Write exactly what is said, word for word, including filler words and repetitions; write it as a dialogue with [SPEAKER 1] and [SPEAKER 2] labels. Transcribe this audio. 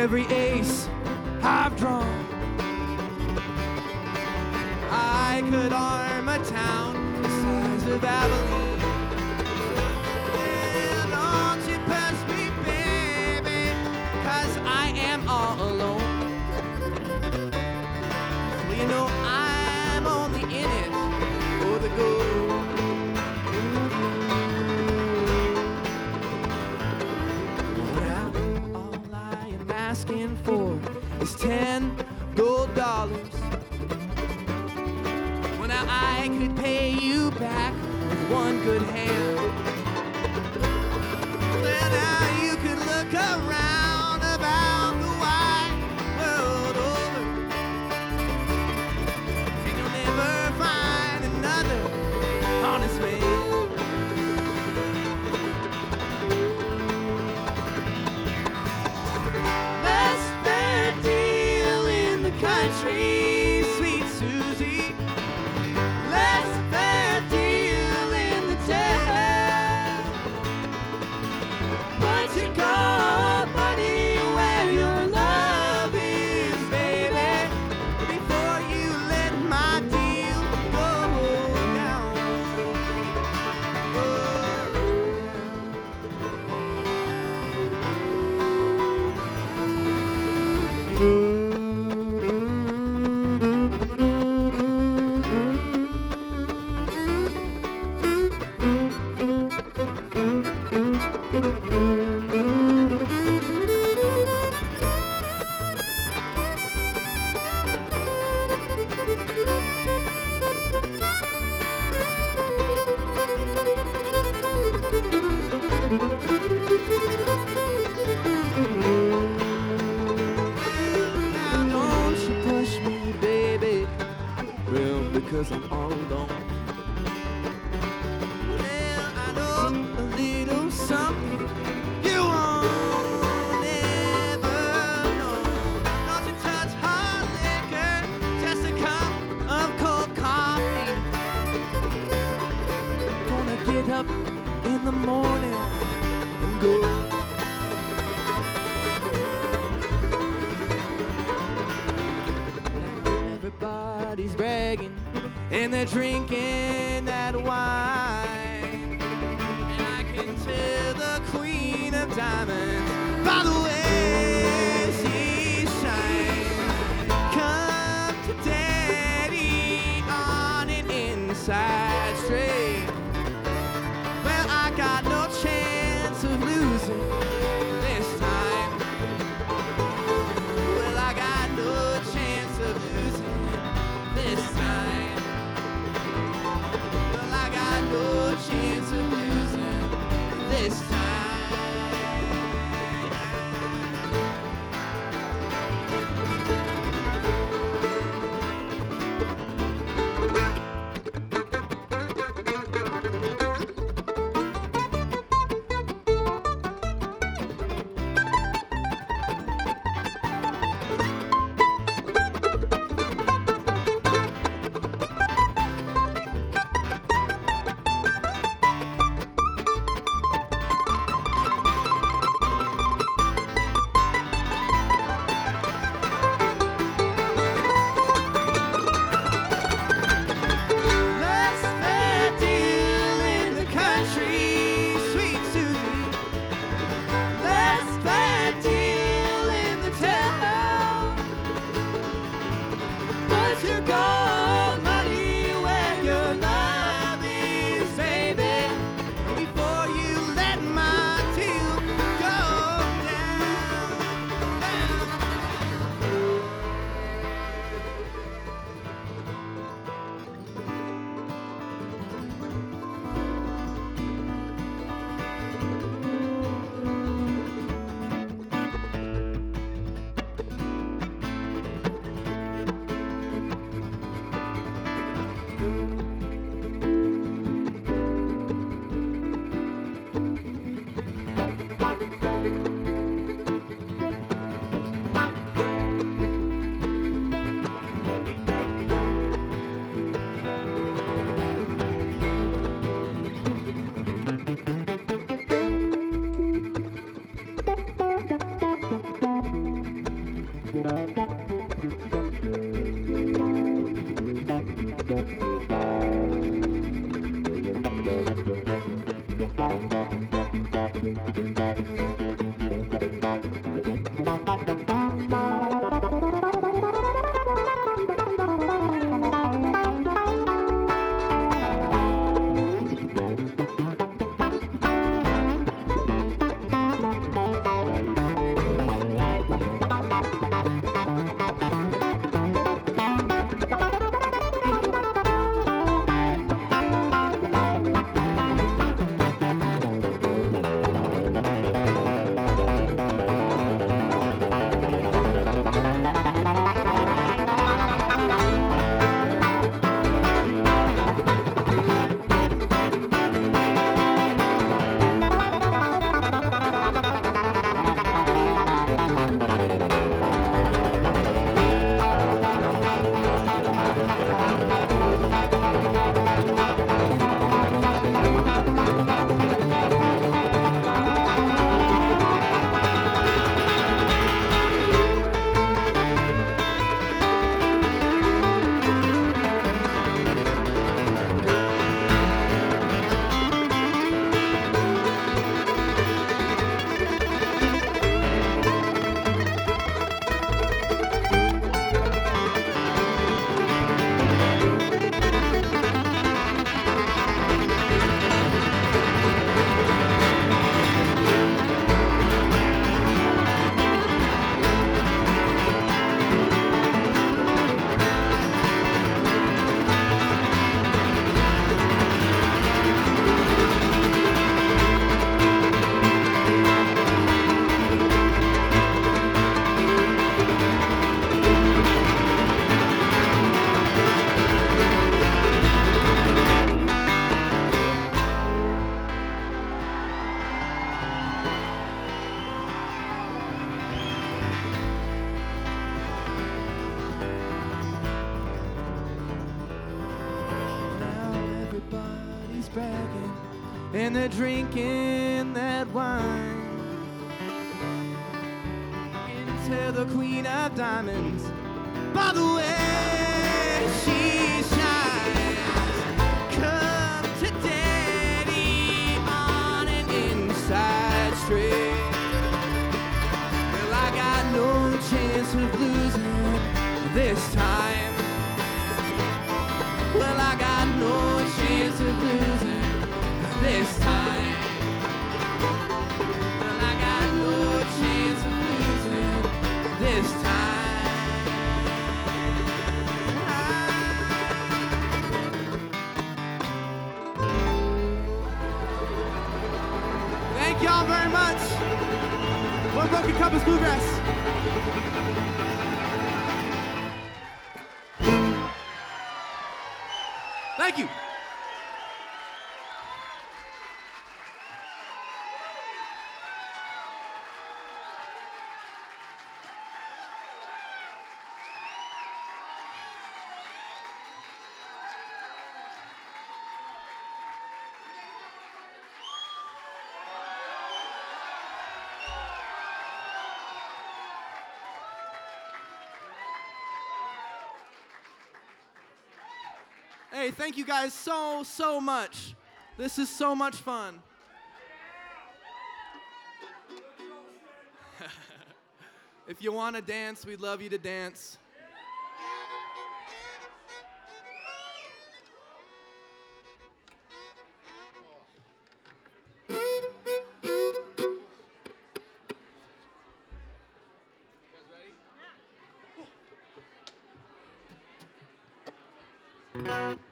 [SPEAKER 1] every ace I've drawn. I could arm a town the size of Abilene. Yeah, don't you push me, baby, 'cause I am all alone. Well, you know I'm only in it for the gold. Asking for is ten gold dollars. Well, now I could pay you back with one good hand. Well, now you could look around about the wide world over, and you'll never find another honest man. Country, sweet Susie, less fair deal in the town. But you got money where your love is, baby, before you let my deal go down. Oh. Now don't you push me, baby, well, because I'm all alone. Well, I know a little something you won't ever know. Don't you touch hard liquor, just a cup of cold coffee. Gonna get up in the morning and go. Everybody's bragging and they're drinking that wine, and I can tell the queen of diamonds by the way she shines. Come to daddy on an inside straight. Well, I got no chance of losing this time. Well, I got no chance of losing this time. Well, I got no chance of losing this time. and they're drinking that wine. Into the Queen of Diamonds, by the way she shines. Come to Daddy on an inside street. Well, I got no chance of losing this time. Well, I got no chance of losing this time. Well, I got no chance of losing this time. Thank y'all very much. One Broken Compass Bluegrass. Thank you. Hey, thank you guys so, so much. This is so much fun. If you want to dance, we'd love you to dance. You guys ready?